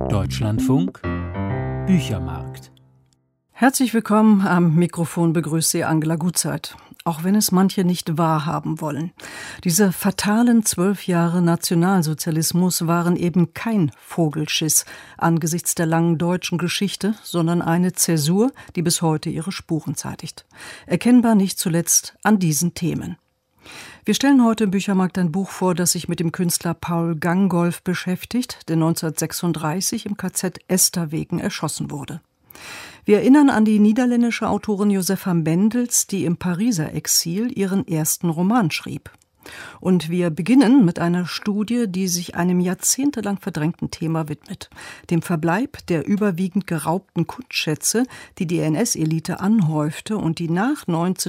Deutschlandfunk Büchermarkt. Herzlich willkommen, am Mikrofon begrüßt Sie Angela Gutzeit. Auch wenn es manche nicht wahrhaben wollen. Diese fatalen 12 Jahre Nationalsozialismus waren eben kein Vogelschiss angesichts der langen deutschen Geschichte, sondern eine Zäsur, die bis heute ihre Spuren zeitigt. Erkennbar nicht zuletzt an diesen Themen. Wir stellen heute im Büchermarkt ein Buch vor, das sich mit dem Künstler Paul Gangolf beschäftigt, der 1936 im KZ Esterwegen erschossen wurde. Wir erinnern an die niederländische Autorin Josepha Mendels, die im Pariser Exil ihren ersten Roman schrieb. Und wir beginnen mit einer Studie, die sich einem jahrzehntelang verdrängten Thema widmet, dem Verbleib der überwiegend geraubten Kunstschätze, die die NS-Elite anhäufte und die nach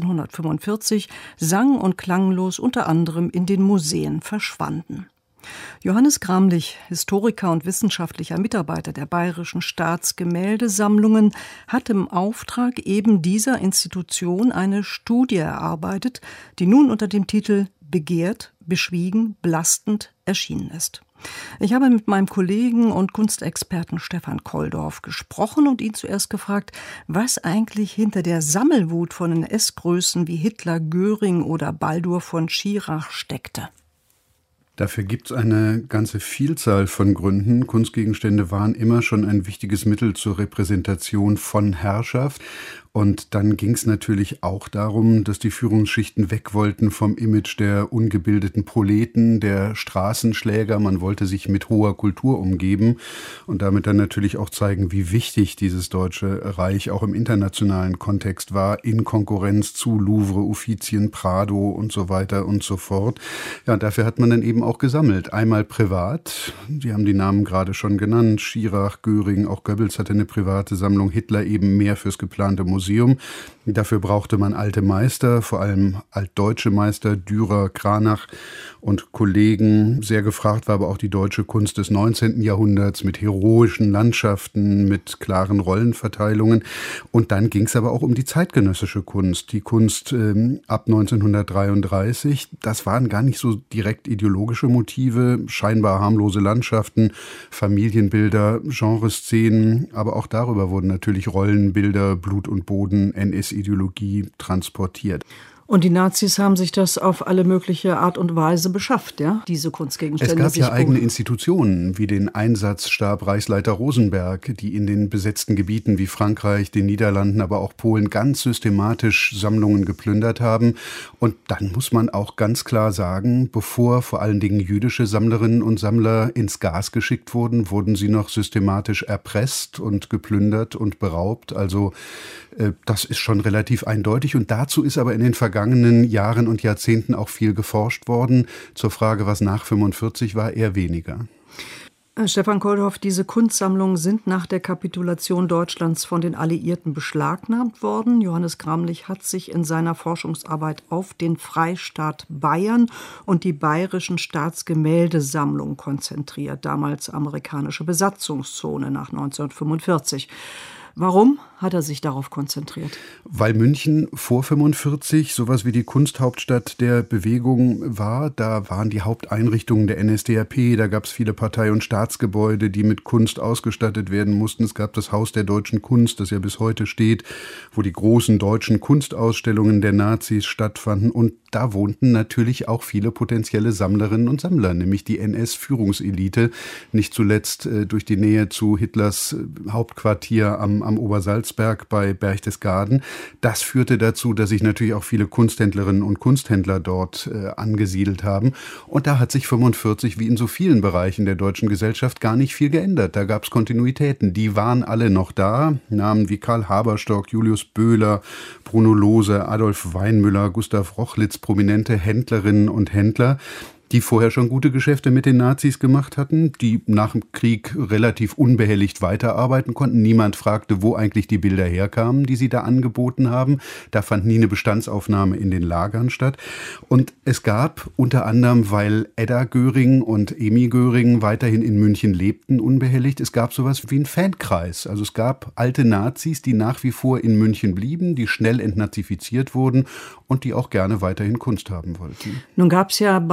1945 sang- und klanglos unter anderem in den Museen verschwanden. Johannes Gramlich, Historiker und wissenschaftlicher Mitarbeiter der Bayerischen Staatsgemäldesammlungen, hat im Auftrag eben dieser Institution eine Studie erarbeitet, die nun unter dem Titel Begehrt, beschwiegen, belastend erschienen ist. Ich habe mit meinem Kollegen und Kunstexperten Stefan Kolldorf gesprochen und ihn zuerst gefragt, was eigentlich hinter der Sammelwut von NS-Größen wie Hitler, Göring oder Baldur von Schirach steckte. Dafür gibt es eine ganze Vielzahl von Gründen. Kunstgegenstände waren immer schon ein wichtiges Mittel zur Repräsentation von Herrschaft. Und dann ging es natürlich auch darum, dass die Führungsschichten weg wollten vom Image der ungebildeten Proleten, der Straßenschläger. Man wollte sich mit hoher Kultur umgeben und damit dann natürlich auch zeigen, wie wichtig dieses Deutsche Reich auch im internationalen Kontext war, in Konkurrenz zu Louvre, Uffizien, Prado und so weiter und so fort. Ja, und dafür hat man dann eben auch gesammelt. Einmal privat, Sie haben die Namen gerade schon genannt, Schirach, Göring, auch Goebbels hatte eine private Sammlung, Hitler eben mehr fürs geplante Museum. Dafür brauchte man alte Meister, vor allem altdeutsche Meister, Dürer, Cranach und Kollegen. Sehr gefragt war aber auch die deutsche Kunst des 19. Jahrhunderts mit heroischen Landschaften, mit klaren Rollenverteilungen. Und dann ging es aber auch um die zeitgenössische Kunst. Die Kunst ab 1933, das waren gar nicht so direkt ideologische Motive, scheinbar harmlose Landschaften, Familienbilder, Genreszenen, aber auch darüber wurden natürlich Rollenbilder, Blut und Boden, NS-Ideologie transportiert. Und die Nazis haben sich das auf alle mögliche Art und Weise beschafft, ja, diese Kunstgegenstände. Es gab ja eigene Institutionen, wie den Einsatzstab Reichsleiter Rosenberg, die in den besetzten Gebieten wie Frankreich, den Niederlanden, aber auch Polen ganz systematisch Sammlungen geplündert haben. Und dann muss man auch ganz klar sagen, bevor vor allen Dingen jüdische Sammlerinnen und Sammler ins Gas geschickt wurden, wurden sie noch systematisch erpresst und geplündert und beraubt. Also das ist schon relativ eindeutig. Und dazu ist aber in den vergangenen Jahren und Jahrzehnten auch viel geforscht worden. Zur Frage, was nach 45 war, eher weniger. Stefan Kolldorf, diese Kunstsammlungen sind nach der Kapitulation Deutschlands von den Alliierten beschlagnahmt worden. Johannes Gramlich hat sich in seiner Forschungsarbeit auf den Freistaat Bayern und die Bayerischen Staatsgemäldesammlung konzentriert, damals amerikanische Besatzungszone nach 1945. Warum hat er sich darauf konzentriert? Weil München vor 45 sowas wie die Kunsthauptstadt der Bewegung war. Da waren die Haupteinrichtungen der NSDAP, da gab es viele Partei- und Staatsgebäude, die mit Kunst ausgestattet werden mussten. Es gab das Haus der deutschen Kunst, das ja bis heute steht, wo die großen deutschen Kunstausstellungen der Nazis stattfanden. Und da wohnten natürlich auch viele potenzielle Sammlerinnen und Sammler, nämlich die NS-Führungselite, nicht zuletzt durch die Nähe zu Hitlers Hauptquartier am Obersalzberg bei Berchtesgaden. Das führte dazu, dass sich natürlich auch viele Kunsthändlerinnen und Kunsthändler dort angesiedelt haben. Und da hat sich 45 wie in so vielen Bereichen der deutschen Gesellschaft gar nicht viel geändert. Da gab es Kontinuitäten. Die waren alle noch da. Namen wie Karl Haberstock, Julius Böhler, Bruno Lohse, Adolf Weinmüller, Gustav Rochlitz, prominente Händlerinnen und Händler, die vorher schon gute Geschäfte mit den Nazis gemacht hatten, die nach dem Krieg relativ unbehelligt weiterarbeiten konnten. Niemand fragte, wo eigentlich die Bilder herkamen, die sie da angeboten haben. Da fand nie eine Bestandsaufnahme in den Lagern statt. Und es gab unter anderem, weil Edda Göring und Emmy Göring weiterhin in München lebten, unbehelligt, es gab sowas wie einen Fankreis. Also es gab alte Nazis, die nach wie vor in München blieben, die schnell entnazifiziert wurden und die auch gerne weiterhin Kunst haben wollten. Nun gab es ja bei den Alliierten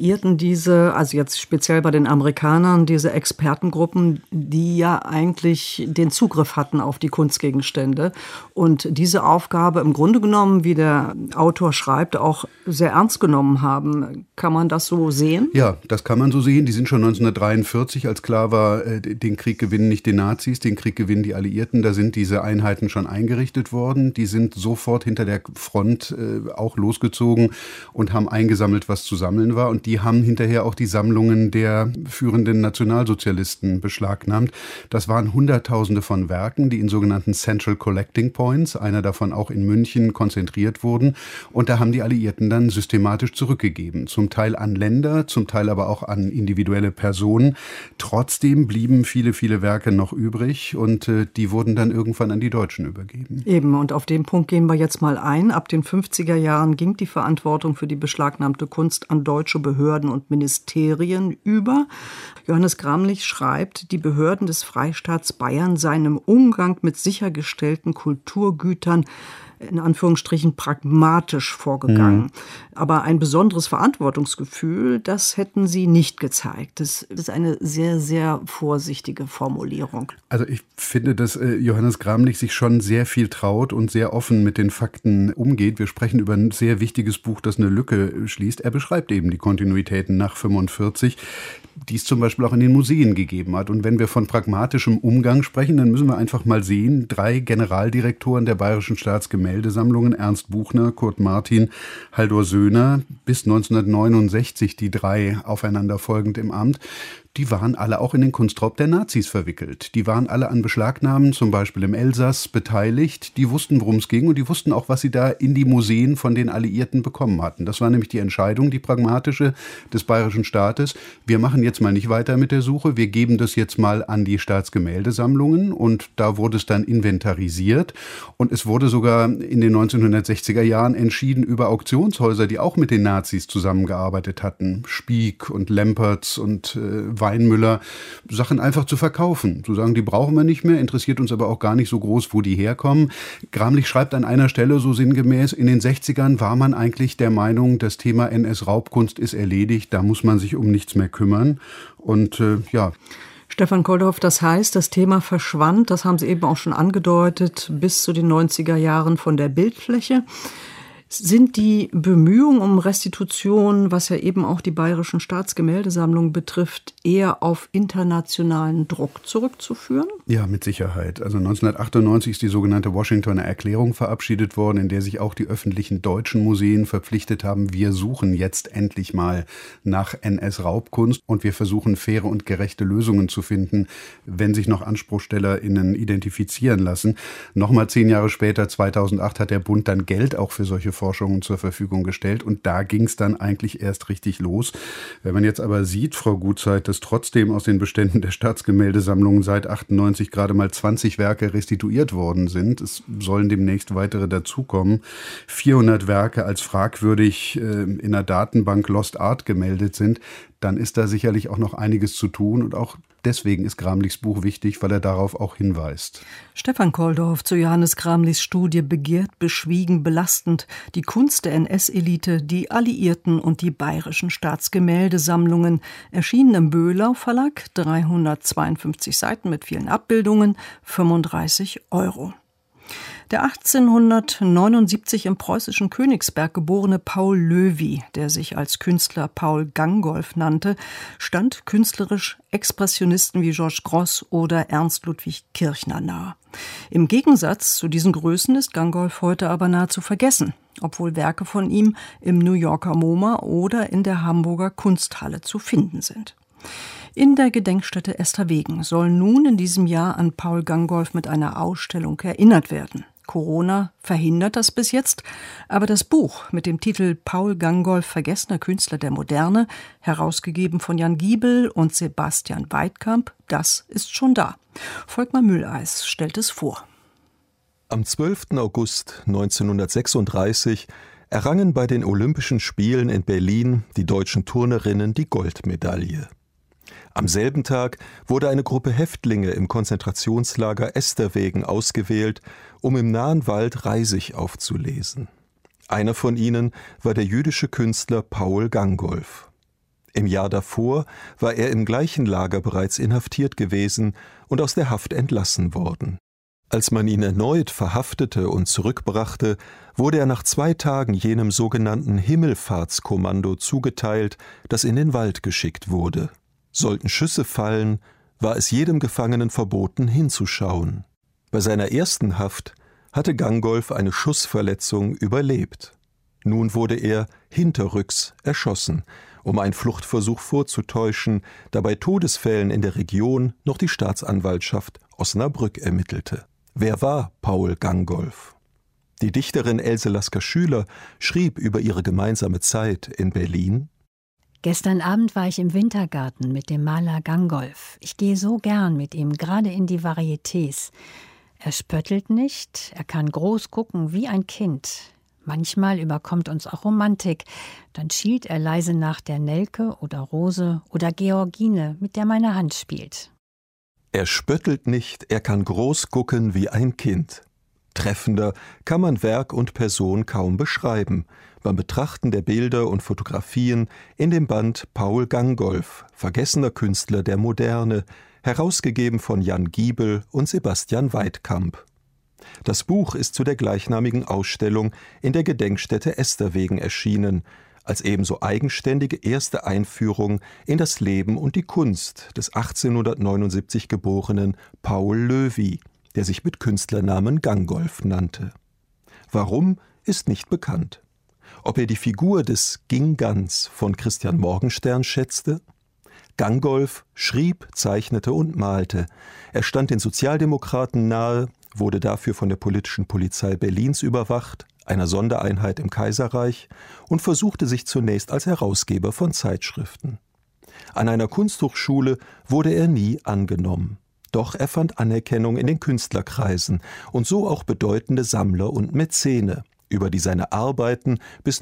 Alliierten also jetzt speziell bei den Amerikanern, diese Expertengruppen, die ja eigentlich den Zugriff hatten auf die Kunstgegenstände und diese Aufgabe im Grunde genommen, wie der Autor schreibt, auch sehr ernst genommen haben. Kann man das so sehen? Ja, das kann man so sehen. Die sind schon 1943, als klar war, den Krieg gewinnen nicht die Nazis, den Krieg gewinnen die Alliierten. Da sind diese Einheiten schon eingerichtet worden. Die sind sofort hinter der Front auch losgezogen und haben eingesammelt, was zu sammeln war. Und die haben hinterher auch die Sammlungen der führenden Nationalsozialisten beschlagnahmt. Das waren Hunderttausende von Werken, die in sogenannten Central Collecting Points, einer davon auch in München, konzentriert wurden. Und da haben die Alliierten dann systematisch zurückgegeben. Zum Teil an Länder, zum Teil aber auch an individuelle Personen. Trotzdem blieben viele, viele Werke noch übrig und die wurden dann irgendwann an die Deutschen übergeben. Eben, und auf den Punkt gehen wir jetzt mal ein. Ab den 50er Jahren ging die Verantwortung für die beschlagnahmte Kunst an deutsche Behörden und Ministerien über. Johannes Gramlich schreibt, die Behörden des Freistaats Bayern seien im Umgang mit sichergestellten Kulturgütern in Anführungsstrichen pragmatisch vorgegangen. Aber ein besonderes Verantwortungsgefühl, das hätten sie nicht gezeigt. Das ist eine sehr, sehr vorsichtige Formulierung. Also ich finde, dass Johannes Gramlich sich schon sehr viel traut und sehr offen mit den Fakten umgeht. Wir sprechen über ein sehr wichtiges Buch, das eine Lücke schließt. Er beschreibt eben die Kontinuitäten nach 45, die es zum Beispiel auch in den Museen gegeben hat. Und wenn wir von pragmatischem Umgang sprechen, dann müssen wir einfach mal sehen, 3 Generaldirektoren der Bayerischen Staatsgemäldesammlungen, Ernst Buchner, Kurt Martin, Haldor Söhner, bis 1969 die 3 aufeinanderfolgend im Amt, die waren alle auch in den Kunstraub der Nazis verwickelt. Die waren alle an Beschlagnahmen, zum Beispiel im Elsass, beteiligt. Die wussten, worum es ging und die wussten auch, was sie da in die Museen von den Alliierten bekommen hatten. Das war nämlich die Entscheidung, die pragmatische des bayerischen Staates. Wir machen jetzt mal nicht weiter mit der Suche, wir geben das jetzt mal an die Staatsgemäldesammlungen und da wurde es dann inventarisiert und es wurde sogar in den 1960er Jahren entschieden über Auktionshäuser, die auch mit den Nazis zusammengearbeitet hatten. Spiek und Lempertz und Weinmüller, Sachen einfach zu verkaufen. Zu sagen, die brauchen wir nicht mehr, interessiert uns aber auch gar nicht so groß, wo die herkommen. Gramlich schreibt an einer Stelle so sinngemäß, in den 60ern war man eigentlich der Meinung, das Thema NS-Raubkunst ist erledigt, da muss man sich um nichts mehr kümmern. Und ja. Stefan Koldorf, das heißt, das Thema verschwand, das haben Sie eben auch schon angedeutet, bis zu den 90er Jahren von der Bildfläche. Sind die Bemühungen um Restitution, was ja eben auch die Bayerischen Staatsgemäldesammlung betrifft, eher auf internationalen Druck zurückzuführen? Ja, mit Sicherheit. Also 1998 ist die sogenannte Washingtoner Erklärung verabschiedet worden, in der sich auch die öffentlichen deutschen Museen verpflichtet haben, wir suchen jetzt endlich mal nach NS-Raubkunst und wir versuchen faire und gerechte Lösungen zu finden, wenn sich noch AnspruchstellerInnen identifizieren lassen. Nochmal 10 Jahre später, 2008, hat der Bund dann Geld auch für solche Forschungen zur Verfügung gestellt und da ging es dann eigentlich erst richtig los. Wenn man jetzt aber sieht, Frau Gutzeit, dass trotzdem aus den Beständen der Staatsgemäldesammlungen seit 98 gerade mal 20 Werke restituiert worden sind, es sollen demnächst weitere dazukommen, 400 Werke als fragwürdig in der Datenbank Lost Art gemeldet sind, dann ist da sicherlich auch noch einiges zu tun und auch deswegen ist Gramlichs Buch wichtig, weil er darauf auch hinweist. Stefan Koldorf zu Johannes Gramlichs Studie Begehrt, beschwiegen, belastend. Die Kunst der NS-Elite, die Alliierten und die Bayerischen Staatsgemäldesammlungen. Erschienen im Böhlau Verlag, 352 Seiten mit vielen Abbildungen, 35 €. Der 1879 im preußischen Königsberg geborene Paul Loewy, der sich als Künstler Paul Gangolf nannte, stand künstlerisch Expressionisten wie Georges Grosz oder Ernst Ludwig Kirchner nahe. Im Gegensatz zu diesen Größen ist Gangolf heute aber nahezu vergessen, obwohl Werke von ihm im New Yorker MoMA oder in der Hamburger Kunsthalle zu finden sind. In der Gedenkstätte Esterwegen soll nun in diesem Jahr an Paul Gangolf mit einer Ausstellung erinnert werden. Corona verhindert das bis jetzt, aber das Buch mit dem Titel Paul Gangolf, vergessener Künstler der Moderne, herausgegeben von Jan Giebel und Sebastian Weidkamp, das ist schon da. Volkmar Mülleis stellt es vor. Am 12. August 1936 errangen bei den Olympischen Spielen in Berlin die deutschen Turnerinnen die Goldmedaille. Am selben Tag wurde eine Gruppe Häftlinge im Konzentrationslager Esterwegen ausgewählt, um im nahen Wald Reisig aufzulesen. Einer von ihnen war der jüdische Künstler Paul Gangolf. Im Jahr davor war er im gleichen Lager bereits inhaftiert gewesen und aus der Haft entlassen worden. Als man ihn erneut verhaftete und zurückbrachte, wurde er nach 2 Tagen jenem sogenannten Himmelfahrtskommando zugeteilt, das in den Wald geschickt wurde. Sollten Schüsse fallen, war es jedem Gefangenen verboten, hinzuschauen. Bei seiner ersten Haft hatte Gangolf eine Schussverletzung überlebt. Nun wurde er hinterrücks erschossen, um einen Fluchtversuch vorzutäuschen, da bei Todesfällen in der Region noch die Staatsanwaltschaft Osnabrück ermittelte. Wer war Paul Gangolf? Die Dichterin Else Lasker-Schüler schrieb über ihre gemeinsame Zeit in Berlin: Gestern Abend war ich im Wintergarten mit dem Maler Gangolf. Ich gehe so gern mit ihm, gerade in die Varietés. Er spöttelt nicht, er kann groß gucken wie ein Kind. Manchmal überkommt uns auch Romantik. Dann schielt er leise nach der Nelke oder Rose oder Georgine, mit der meine Hand spielt. Er spöttelt nicht, er kann groß gucken wie ein Kind. Treffender kann man Werk und Person kaum beschreiben, beim Betrachten der Bilder und Fotografien in dem Band Paul Gangolf, vergessener Künstler der Moderne, herausgegeben von Jan Giebel und Sebastian Weidkamp. Das Buch ist zu der gleichnamigen Ausstellung in der Gedenkstätte Esterwegen erschienen, als ebenso eigenständige erste Einführung in das Leben und die Kunst des 1879 geborenen Paul Loewy, der sich mit Künstlernamen Gangolf nannte. Warum, ist nicht bekannt. Ob er die Figur des Ginggans von Christian Morgenstern schätzte? Gangolf schrieb, zeichnete und malte. Er stand den Sozialdemokraten nahe, wurde dafür von der politischen Polizei Berlins überwacht, einer Sondereinheit im Kaiserreich, und versuchte sich zunächst als Herausgeber von Zeitschriften. An einer Kunsthochschule wurde er nie angenommen. Doch er fand Anerkennung in den Künstlerkreisen und so auch bedeutende Sammler und Mäzene, über die seine Arbeiten bis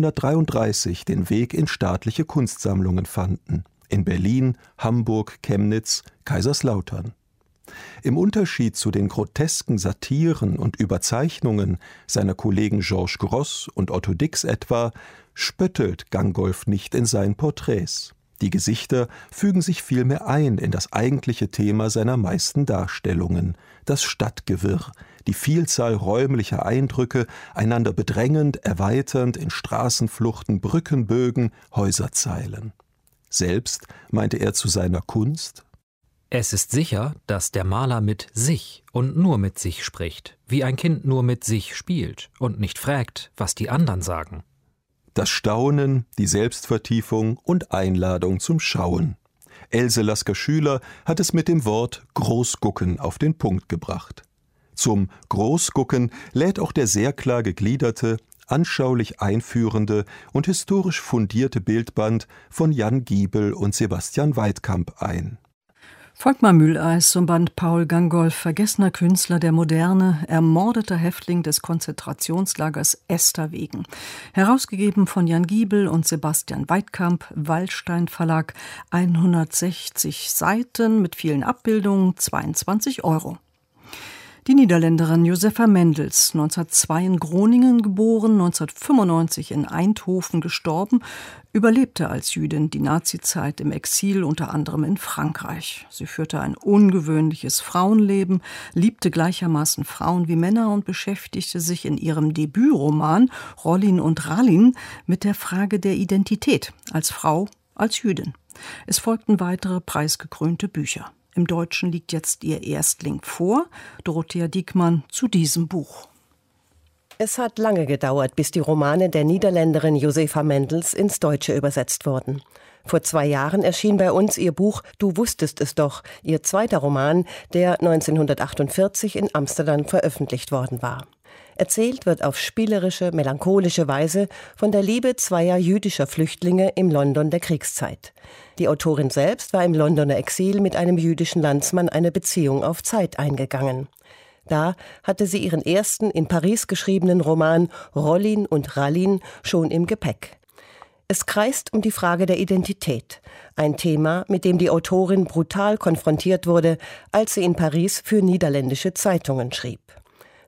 1933 den Weg in staatliche Kunstsammlungen fanden, in Berlin, Hamburg, Chemnitz, Kaiserslautern. Im Unterschied zu den grotesken Satiren und Überzeichnungen seiner Kollegen Georges Grosz und Otto Dix etwa, spöttelt Gangolf nicht in seinen Porträts. Die Gesichter fügen sich vielmehr ein in das eigentliche Thema seiner meisten Darstellungen, das Stadtgewirr, die Vielzahl räumlicher Eindrücke, einander bedrängend, erweiternd in Straßenfluchten, Brückenbögen, Häuserzeilen. Selbst meinte er zu seiner Kunst: Es ist sicher, dass der Maler mit sich und nur mit sich spricht, wie ein Kind nur mit sich spielt und nicht fragt, was die anderen sagen. Das Staunen, die Selbstvertiefung und Einladung zum Schauen. Else Lasker-Schüler hat es mit dem Wort Großgucken auf den Punkt gebracht. Zum Großgucken lädt auch der sehr klar gegliederte, anschaulich einführende und historisch fundierte Bildband von Jan Giebel und Sebastian Weidkamp ein. Volkmar Mühleis zum Band Paul Gangolf, vergessener Künstler der Moderne, ermordeter Häftling des Konzentrationslagers Esterwegen. Herausgegeben von Jan Giebel und Sebastian Weidkamp, Wallstein Verlag, 160 Seiten mit vielen Abbildungen, 22 €. Die Niederländerin Josefa Mendels, 1902 in Groningen geboren, 1995 in Eindhoven gestorben, überlebte als Jüdin die Nazizeit im Exil, unter anderem in Frankreich. Sie führte ein ungewöhnliches Frauenleben, liebte gleichermaßen Frauen wie Männer und beschäftigte sich in ihrem Debütroman Rollin und Rallin mit der Frage der Identität als Frau, als Jüdin. Es folgten weitere preisgekrönte Bücher. Im Deutschen liegt jetzt ihr Erstling vor, Dorothea Diekmann, zu diesem Buch. Es hat lange gedauert, bis die Romane der Niederländerin Josefa Mendels ins Deutsche übersetzt wurden. Vor 2 Jahren erschien bei uns ihr Buch »Du wusstest es doch«, ihr zweiter Roman, der 1948 in Amsterdam veröffentlicht worden war. Erzählt wird auf spielerische, melancholische Weise von der Liebe zweier jüdischer Flüchtlinge im London der Kriegszeit. Die Autorin selbst war im Londoner Exil mit einem jüdischen Landsmann eine Beziehung auf Zeit eingegangen. Da hatte sie ihren ersten in Paris geschriebenen Roman Rollin und Rallin schon im Gepäck. Es kreist um die Frage der Identität, ein Thema, mit dem die Autorin brutal konfrontiert wurde, als sie in Paris für niederländische Zeitungen schrieb.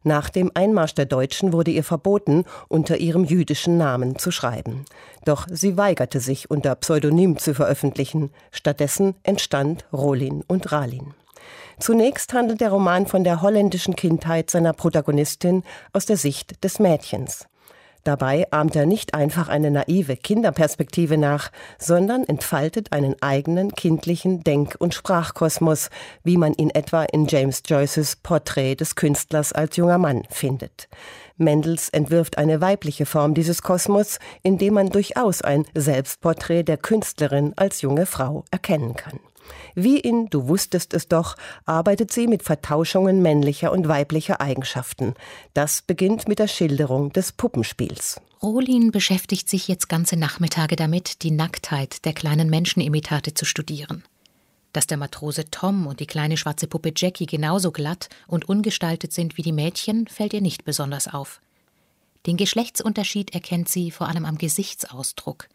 Nach dem Einmarsch der Deutschen wurde ihr verboten, unter ihrem jüdischen Namen zu schreiben. Doch sie weigerte sich, unter Pseudonym zu veröffentlichen. Stattdessen entstand Rolin und Ralin. Zunächst handelt der Roman von der holländischen Kindheit seiner Protagonistin aus der Sicht des Mädchens. Dabei ahmt er nicht einfach eine naive Kinderperspektive nach, sondern entfaltet einen eigenen kindlichen Denk- und Sprachkosmos, wie man ihn etwa in James Joyces Porträt des Künstlers als junger Mann findet. Mendels entwirft eine weibliche Form dieses Kosmos, in dem man durchaus ein Selbstporträt der Künstlerin als junge Frau erkennen kann. Wie in »Du wusstest es doch« arbeitet sie mit Vertauschungen männlicher und weiblicher Eigenschaften. Das beginnt mit der Schilderung des Puppenspiels. Rolin beschäftigt sich jetzt ganze Nachmittage damit, die Nacktheit der kleinen Menschenimitate zu studieren. Dass der Matrose Tom und die kleine schwarze Puppe Jackie genauso glatt und ungestaltet sind wie die Mädchen, fällt ihr nicht besonders auf. Den Geschlechtsunterschied erkennt sie vor allem am Gesichtsausdruck.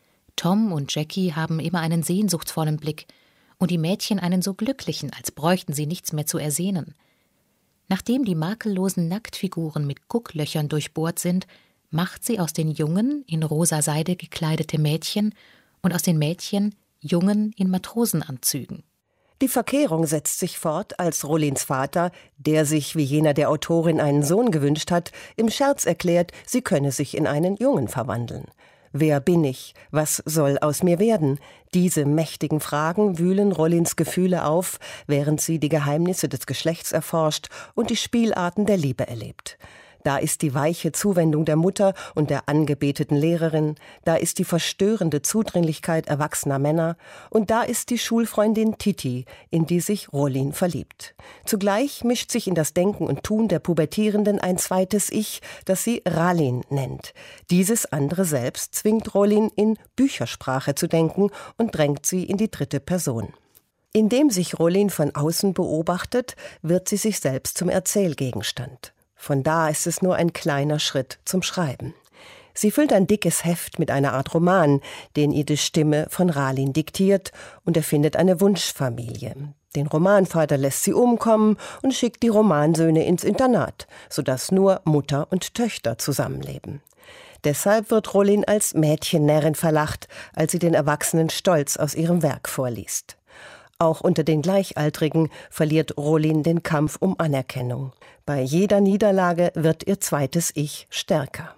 Tom und Jackie haben immer einen sehnsuchtsvollen Blick, und die Mädchen einen so glücklichen, als bräuchten sie nichts mehr zu ersehnen. Nachdem die makellosen Nacktfiguren mit Gucklöchern durchbohrt sind, macht sie aus den Jungen in rosa Seide gekleidete Mädchen und aus den Mädchen Jungen in Matrosenanzügen. Die Verkehrung setzt sich fort, als Rolins Vater, der sich wie jener der Autorin einen Sohn gewünscht hat, im Scherz erklärt, sie könne sich in einen Jungen verwandeln. Wer bin ich? Was soll aus mir werden? Diese mächtigen Fragen wühlen Rollins Gefühle auf, während sie die Geheimnisse des Geschlechts erforscht und die Spielarten der Liebe erlebt. Da ist die weiche Zuwendung der Mutter und der angebeteten Lehrerin, da ist die verstörende Zudringlichkeit erwachsener Männer und da ist die Schulfreundin Titi, in die sich Rolin verliebt. Zugleich mischt sich in das Denken und Tun der Pubertierenden ein zweites Ich, das sie Ralin nennt. Dieses andere Selbst zwingt Rolin in Büchersprache zu denken und drängt sie in die dritte Person. Indem sich Rolin von außen beobachtet, wird sie sich selbst zum Erzählgegenstand. Von da ist es nur ein kleiner Schritt zum Schreiben. Sie füllt ein dickes Heft mit einer Art Roman, den ihr die Stimme von Ralin diktiert, und erfindet eine Wunschfamilie. Den Romanvater lässt sie umkommen und schickt die Romansöhne ins Internat, sodass nur Mutter und Töchter zusammenleben. Deshalb wird Rolin als Mädchennärrin verlacht, als sie den Erwachsenen stolz aus ihrem Werk vorliest. Auch unter den Gleichaltrigen verliert Rolin den Kampf um Anerkennung. Bei jeder Niederlage wird ihr zweites Ich stärker.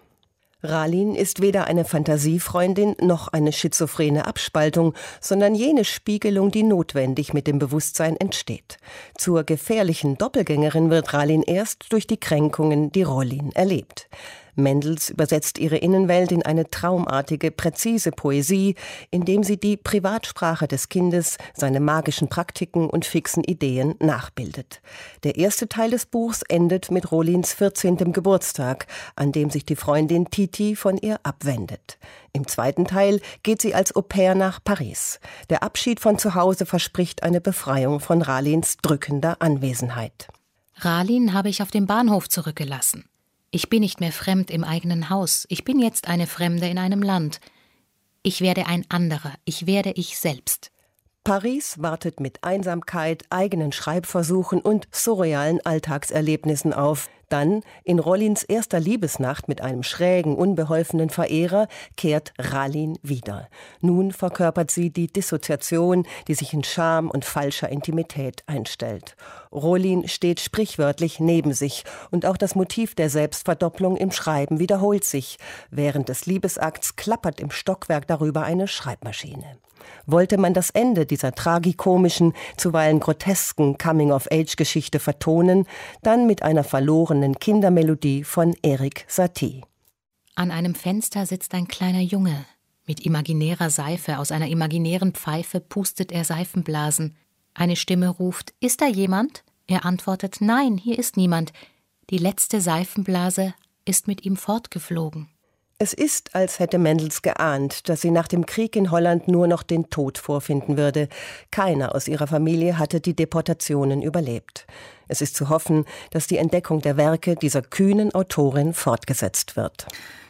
Ralin ist weder eine Fantasiefreundin noch eine schizophrene Abspaltung, sondern jene Spiegelung, die notwendig mit dem Bewusstsein entsteht. Zur gefährlichen Doppelgängerin wird Ralin erst durch die Kränkungen, die Rolin erlebt. Mendels übersetzt ihre Innenwelt in eine traumartige, präzise Poesie, indem sie die Privatsprache des Kindes, seine magischen Praktiken und fixen Ideen nachbildet. Der erste Teil des Buchs endet mit Rolins 14. Geburtstag, an dem sich die Freundin Titi von ihr abwendet. Im zweiten Teil geht sie als Au-pair nach Paris. Der Abschied von zu Hause verspricht eine Befreiung von Ralins drückender Anwesenheit. Ralin habe ich auf dem Bahnhof zurückgelassen. Ich bin nicht mehr fremd im eigenen Haus. Ich bin jetzt eine Fremde in einem Land. Ich werde ein anderer. Ich werde ich selbst. Paris wartet mit Einsamkeit, eigenen Schreibversuchen und surrealen Alltagserlebnissen auf. Dann, in Rollins erster Liebesnacht mit einem schrägen, unbeholfenen Verehrer, kehrt Ralin wieder. Nun verkörpert sie die Dissoziation, die sich in Scham und falscher Intimität einstellt. Rolin steht sprichwörtlich neben sich und auch das Motiv der Selbstverdopplung im Schreiben wiederholt sich. Während des Liebesakts klappert im Stockwerk darüber eine Schreibmaschine. Wollte man das Ende dieser tragikomischen, zuweilen grotesken Coming-of-Age-Geschichte vertonen, dann mit einer verlorenen Kindermelodie von Erik Satie. An einem Fenster sitzt ein kleiner Junge. Mit imaginärer Seife aus einer imaginären Pfeife pustet er Seifenblasen. Eine Stimme ruft: »Ist da jemand?« Er antwortet: »Nein, hier ist niemand.« Die letzte Seifenblase ist mit ihm fortgeflogen. Es ist, als hätte Mendels geahnt, dass sie nach dem Krieg in Holland nur noch den Tod vorfinden würde. Keiner aus ihrer Familie hatte die Deportationen überlebt. Es ist zu hoffen, dass die Entdeckung der Werke dieser kühnen Autorin fortgesetzt wird.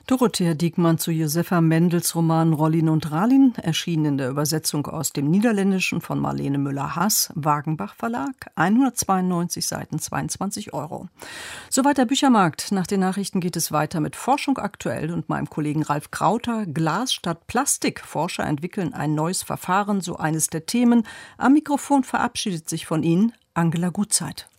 Dorothea Diekmann zu Josepha Mendels Roman Rollin und Ralin, erschienen in der Übersetzung aus dem Niederländischen von Marlene Müller-Haas, Wagenbach Verlag, 192 Seiten, 22 €. Soweit der Büchermarkt. Nach den Nachrichten geht es weiter mit Forschung aktuell und meinem Kollegen Ralf Krauter. Glas statt Plastik. Forscher entwickeln ein neues Verfahren, so eines der Themen. Am Mikrofon verabschiedet sich von Ihnen Angela Gutzeit.